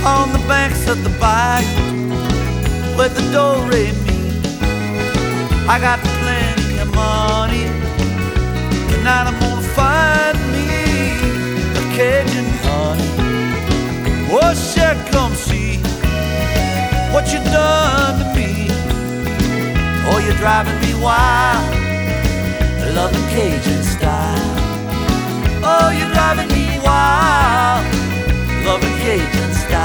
on the banks of the bayou where the do-re meet. I got plenty of money, tonight I'm gonna find me a Cajun honey. Oh, share, come see what you done to me. Oh, you're driving me wild, loving Cajun